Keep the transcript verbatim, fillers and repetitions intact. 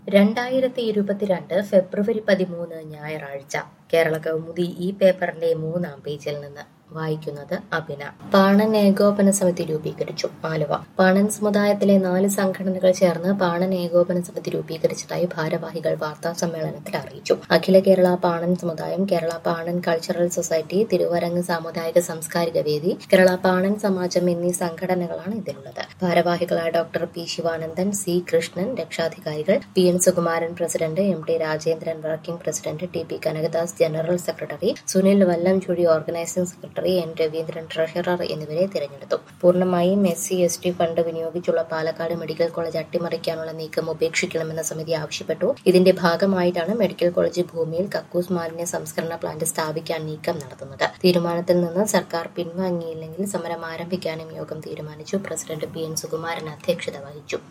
രണ്ടായിരത്തി ഇരുപത്തിരണ്ട് ഫെബ്രുവരി പതിമൂന്ന് ഞായറാഴ്ച കേരള കൗമുദി ഈ പേപ്പറിന്റെ മൂന്നാം പേജിൽ നിന്ന് വായിക്കുന്നത് അഭിന. പാണൻ ഏകോപന സമിതി രൂപീകരിച്ചു. ആലുവ. പാണൻ സമുദായത്തിലെ നാല് സംഘടനകൾ ചേർന്ന് പാണൻ ഏകോപന സമിതി രൂപീകരിച്ചതായി ഭാരവാഹികൾ വാർത്താ സമ്മേളനത്തിൽ അറിയിച്ചു. അഖില കേരള പാണൻ സമുദായം, കേരള പാണൻ കൾച്ചറൽ സൊസൈറ്റി, തിരുവരങ്ങ് സാമുദായിക സാംസ്കാരിക വേദി, കേരള പാണൻ സമാജം എന്നീ സംഘടനകളാണ് ഇതിലുള്ളത്. ഭാരവാഹികളായ doctor P Sivanandan, C Krishnan രക്ഷാധികാരികൾ, P N Sukumaran president, M T Rajendran working president, T P Kanakadas general secretary, Sunil Vallamchuzhi organising secretary, N Raveendran treasurer എന്നിവരെ തിരഞ്ഞെടുത്തു. പൂർണ്ണമായും S C S T fund വിനിയോഗിച്ചുള്ള പാലക്കാട് മെഡിക്കൽ കോളേജ് അട്ടിമറിക്കാനുള്ള നീക്കം ഉപേക്ഷിക്കണമെന്ന് സമിതി ആവശ്യപ്പെട്ടു. ഇതിന്റെ ഭാഗമായിട്ടാണ് മെഡിക്കൽ കോളേജ് ഭൂമിയിൽ കക്കൂസ് മാലിന്യ സംസ്കരണ പ്ലാന്റ് സ്ഥാപിക്കാൻ നീക്കം നടത്തുന്നത്. തീരുമാനത്തിൽ നിന്ന് സർക്കാർ പിൻവാങ്ങിയില്ലെങ്കിൽ സമരം ആരംഭിക്കാനും യോഗം തീരുമാനിച്ചു. പ്രസിഡന്റ് പി എൻ സുകുമാരൻ അധ്യക്ഷത വഹിച്ചു.